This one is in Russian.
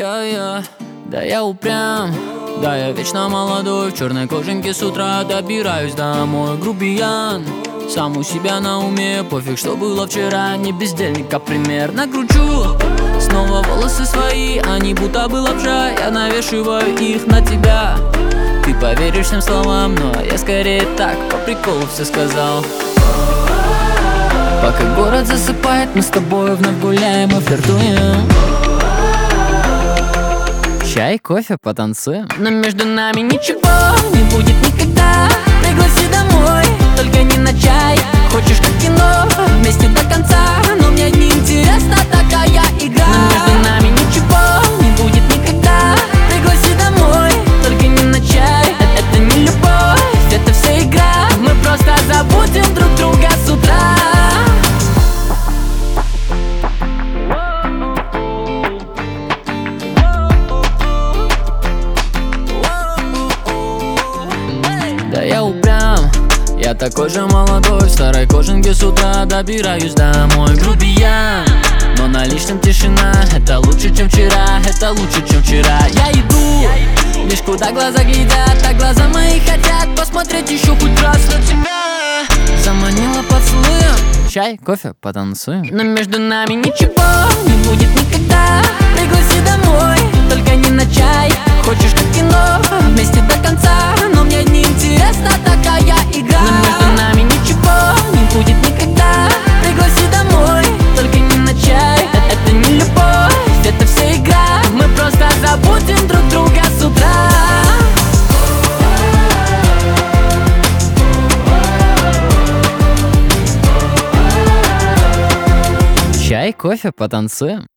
Да я упрям, да я вечно молодой. В черной кожанке с утра добираюсь домой. Грубиян, сам у себя на уме. Пофиг, что было вчера, не бездельника пример. Накручу снова волосы свои, они будто бы лапша. Я навешиваю их на тебя. Ты поверишь всем словам, но я скорее так, по приколу все сказал. Пока город засыпает, мы с тобой вновь гуляем и флиртуем. Чай, кофе, потанцуем. Но между нами ничего не будет никогда. Пригласи домой, только не на чай. Хочешь как кино, вместе до конца. Но мне не интересна такая игра. Но между нами ничего не будет никогда. Пригласи домой, только не на чай. Это не любовь, это вся игра. Мы просто забудем друг друга с утра. Да я упрям, я такой же молодой. В старой кожанке с утра добираюсь домой. Грубиян, но на личном тишина. Это лучше, чем вчера, это лучше, чем вчера. Я иду, лишь куда глаза глядят. А глаза мои хотят посмотреть еще хоть раз на тебя. Заманила поцелуем. Чай, кофе, потанцуем. Но между нами ничего не будет никогда. Пригласи домой, только не на чай. Хочешь как кино, вместе до конца. Но мне не интересна такая игра. Но между нами ничего не будет никогда. Пригласи домой, только не на чай. Это не любовь, это вся игра. Мы просто забудем друг друга с утра. Чай, кофе, потанцуем.